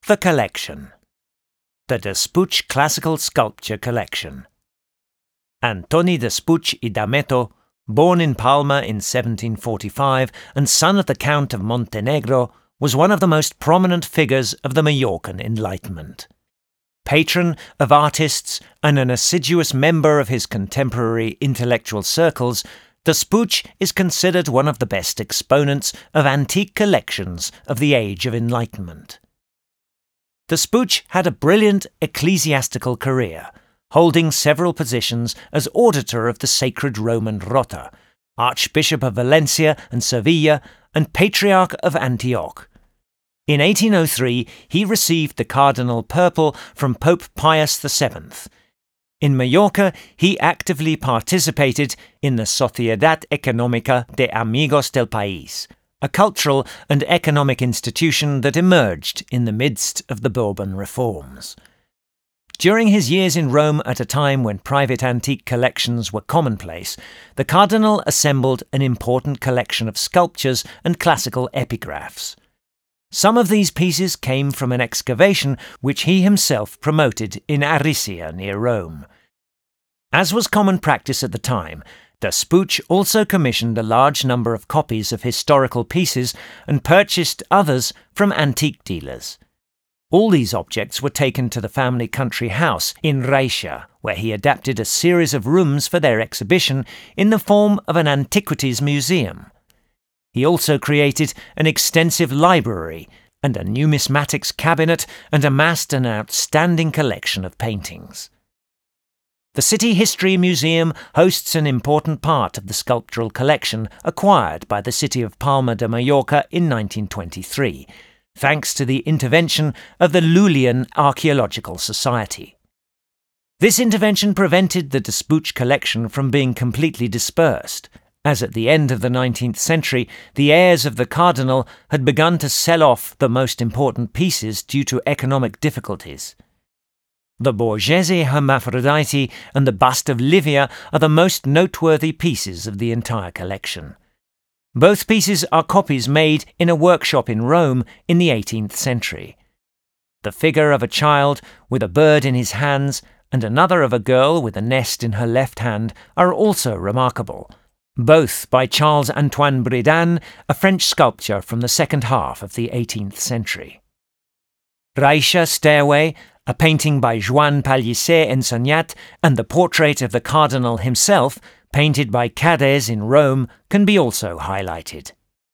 The collection. The Despuig Classical Sculpture Collection. Antoni Despuig i Dameto, born in Palma in 1745 and son of the Count of Montenegro, was one of the most prominent figures of the Majorcan Enlightenment. Patron of artists and an assiduous member of his contemporary intellectual circles, Despuig is considered one of the best exponents of antique collections of the Age of Enlightenment. Despuig had a brilliant ecclesiastical career, holding several positions as auditor of the Sacred Roman Rota, Archbishop of Valencia and Sevilla, and Patriarch of Antioch. In 1803, he received the Cardinal Purple from Pope Pius VII. In Mallorca, he actively participated in the Sociedad Económica de Amigos del País, a cultural and economic institution that emerged in the midst of the Bourbon reforms. During his years in Rome at a time when private antique collections were commonplace, the Cardinal assembled an important collection of sculptures and classical epigraphs. Some of these pieces came from an excavation which he himself promoted in Aricia near Rome. As was common practice at the time, Despuig also commissioned a large number of copies of historical pieces and purchased others from antique dealers. All these objects were taken to the family country house in Raixa, where he adapted a series of rooms for their exhibition in the form of an antiquities museum. He also created an extensive library and a numismatics cabinet and amassed an outstanding collection of paintings. The City History Museum hosts an important part of the sculptural collection acquired by the city of Palma de Mallorca in 1923, thanks to the intervention of the Lulean Archaeological Society. This intervention prevented the Despuig collection from being completely dispersed, as at the end of the 19th century the heirs of the Cardinal had begun to sell off the most important pieces due to economic difficulties. The Borghese Hermaphrodite and the bust of Livia are the most noteworthy pieces of the entire collection. Both pieces are copies made in a workshop in Rome in the 18th century. The figure of a child with a bird in his hands and another of a girl with a nest in her left hand are also remarkable, both by Charles-Antoine Bredin, a French sculptor from the second half of the 18th century. Raixa Stairway, a painting by Joan Pellicer Ensenyat, and the portrait of the Cardinal himself, painted by Cades in Rome, can be also highlighted.